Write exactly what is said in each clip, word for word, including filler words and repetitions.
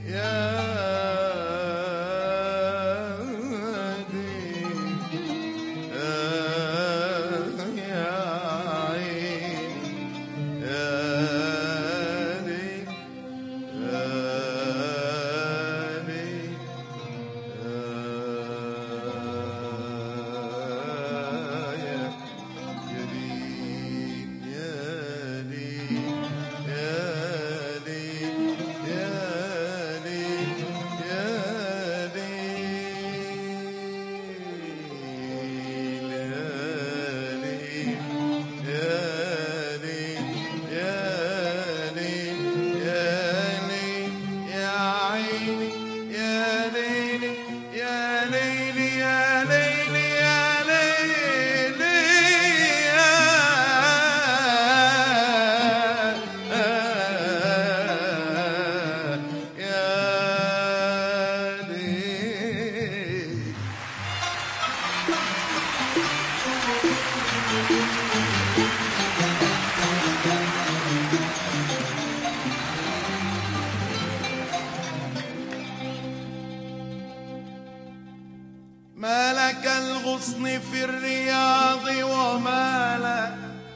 ما لك الغصن في الرياض وما لا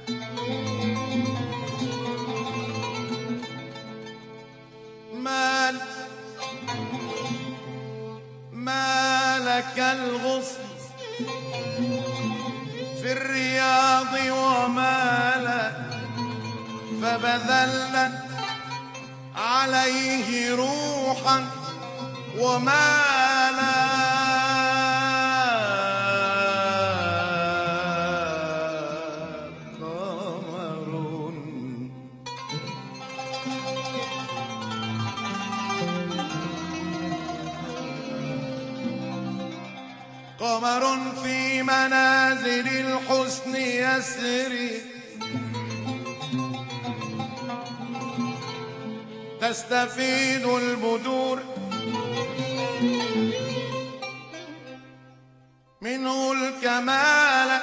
ما ما لك الغصن في الرياض وما لا فبذلنا عليه روحا ومالا قمر في منازل الحسن يسري تستفيد البدور منه الكمال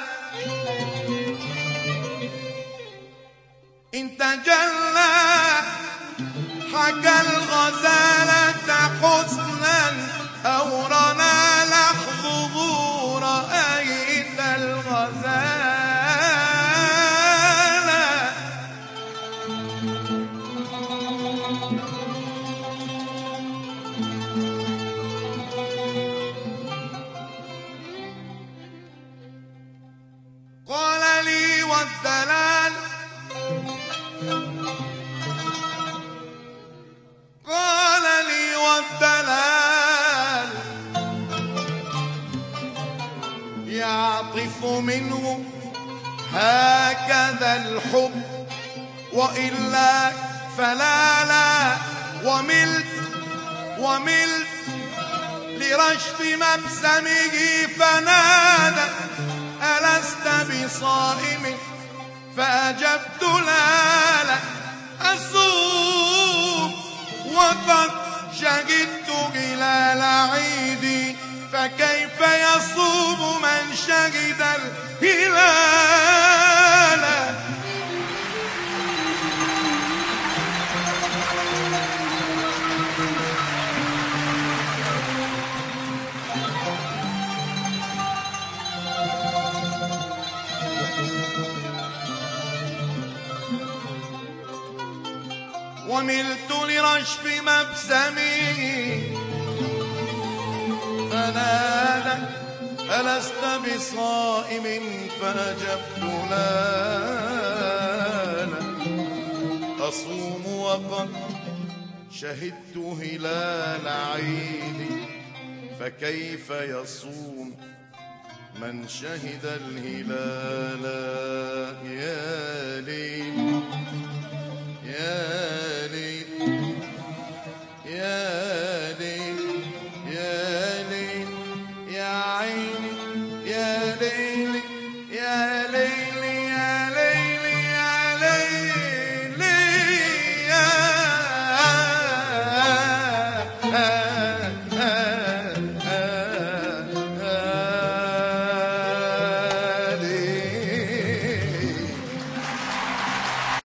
إن تجلى حكى الغزالة حسنا أو رمى لحظه رأيت الغزالة قال لي والدلال قال لي والدلال يعطف منه هكذا الحب وإلا فلا لا وملت وملت لرشف مبسمه فنادى ألست بصائم فأجبت لا لا أصوم وقد شهدت هلال عيدي فكيف يصوم من شهد الهلال وملت لرشف مبسمي فنادى ألست بصائم فأجبت لا أصوم وقد شهدت هلال عيدي فكيف يصوم من شهد الهلال يا ليل يا ليل يا ليل يا ليل يا عيني يا ليل